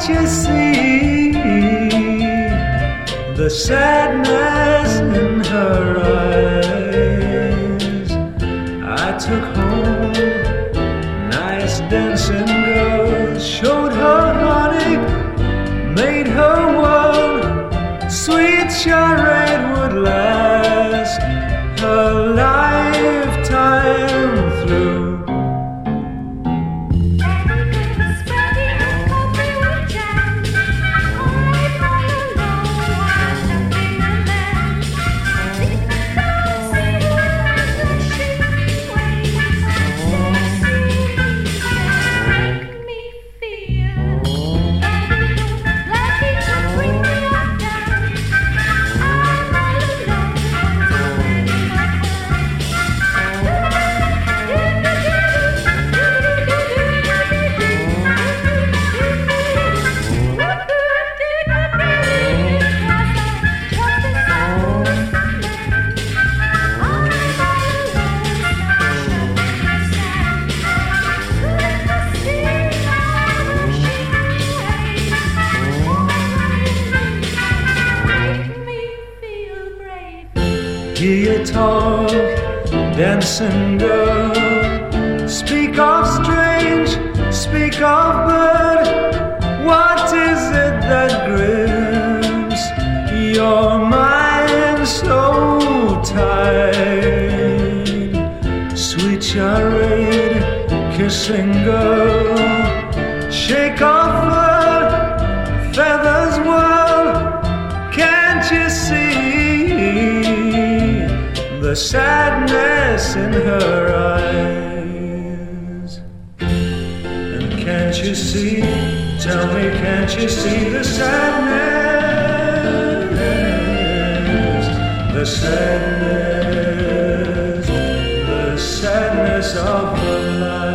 you see the sadness in her eyes? I took home nice dancing girls, showed her honey, made her world. Sweet charade would last a lifetime through. Hear you talk, dancing girl. Speak of strange, speak of bird. What is it that grips your mind so tight? Sweet charade, kissing girl. Shake off her feathers whirl. Can't you see the sadness in her eyes? And can't you see, tell me, can't you see the sadness, the sadness, the sadness of her life?